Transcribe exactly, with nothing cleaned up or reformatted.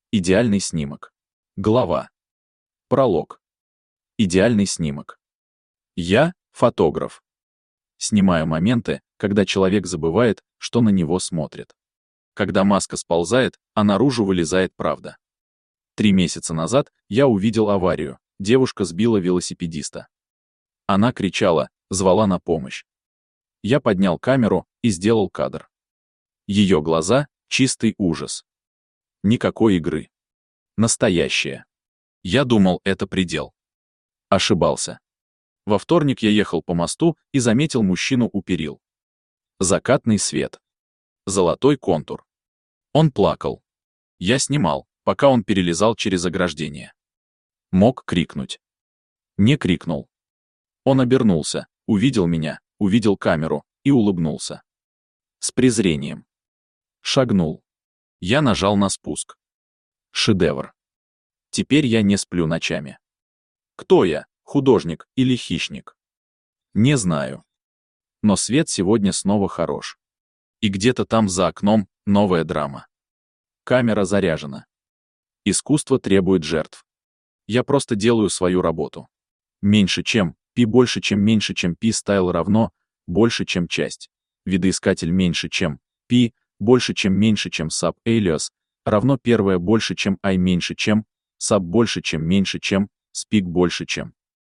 Идеальный снимок. Глава. Пролог. Идеальный снимок. Я — фотограф. Снимаю моменты, когда человек забывает, что на него смотрят. Когда маска сползает, а наружу вылезает правда. Три месяца назад я увидел аварию. Девушка сбила велосипедиста. Она кричала, звала на помощь. Я поднял камеру и сделал кадр. Ее глаза — чистый ужас. Никакой игры. Настоящее. Я думал, это предел. Ошибался. Во вторник я ехал по мосту и заметил мужчину у перил. Закатный свет. Золотой контур. Он плакал. Я снимал, пока он перелезал через ограждение. Мог крикнуть. Не крикнул. Он обернулся, увидел меня, увидел камеру и улыбнулся. С презрением. Шагнул. Я нажал на спуск. Шедевр. Теперь я не сплю ночами. Кто я, художник или хищник? Не знаю. Но свет сегодня снова хорош. И где-то там за окном новая драма. Камера заряжена. Искусство требует жертв. Я просто делаю свою работу. Меньше чем, пи больше чем меньше чем пи стайл равно, больше чем часть. Видоискатель меньше чем, пи, больше чем меньше чем sub alias, равно первое больше чем I меньше чем, sub больше чем меньше чем, speak больше чем.